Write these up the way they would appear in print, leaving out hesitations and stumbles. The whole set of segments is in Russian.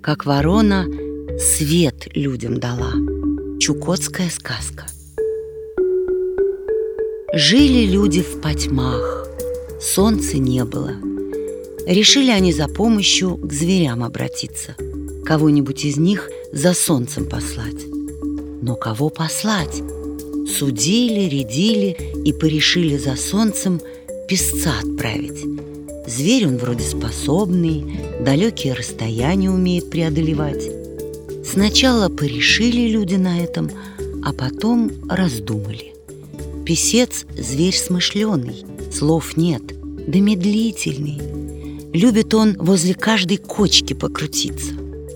как ворона свет людям дала. Чукотская сказка. Жили люди в потьмах, солнца не было. Решили они за помощью к зверям обратиться, кого-нибудь из них за солнцем послать. Но кого послать? Судили, рядили и порешили за солнцем песца отправить. Зверь он вроде способный, далекие расстояния умеет преодолевать. Сначала порешили люди на этом, а потом раздумали. Песец — зверь смышленый, слов нет, да медлительный. Любит он возле каждой кочки покрутиться.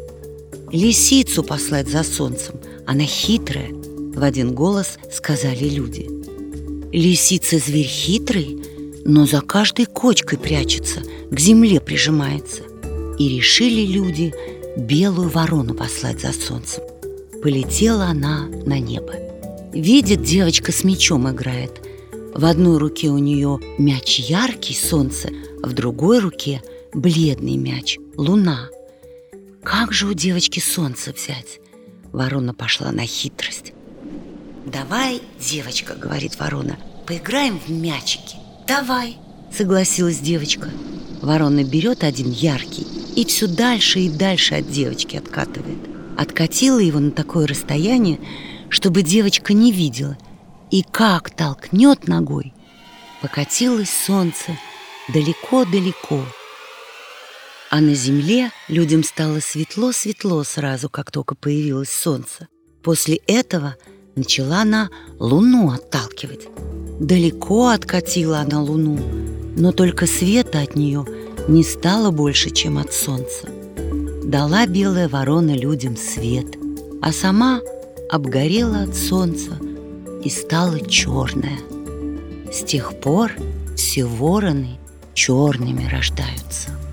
Лисицу послать за солнцем, она хитрая, в один голос сказали люди. Лисица зверь хитрый, но за каждой кочкой прячется, к земле прижимается. И решили люди белую ворону послать за солнцем. Полетела она на небо. Видит, девочка с мячом играет. В одной руке у нее мяч яркий, солнце, а в другой руке бледный мяч, луна. Как же у девочки солнце взять? Ворона пошла на хитрость. «Давай, девочка, — говорит ворона, — поиграем в мячики». «Давай», — согласилась девочка. Ворона берет один яркий и все дальше и дальше от девочки откатывает. Откатила его на такое расстояние, чтобы девочка не видела, и как толкнет ногой, покатилось солнце далеко-далеко. А на земле людям стало светло-светло сразу, как только появилось солнце. После этого начала она луну отталкивать. Далеко откатила она луну, но только света от нее не стало больше, чем от солнца. Дала белая ворона людям свет, а сама обгорела от солнца и стала черная. С тех пор все вороны черными рождаются.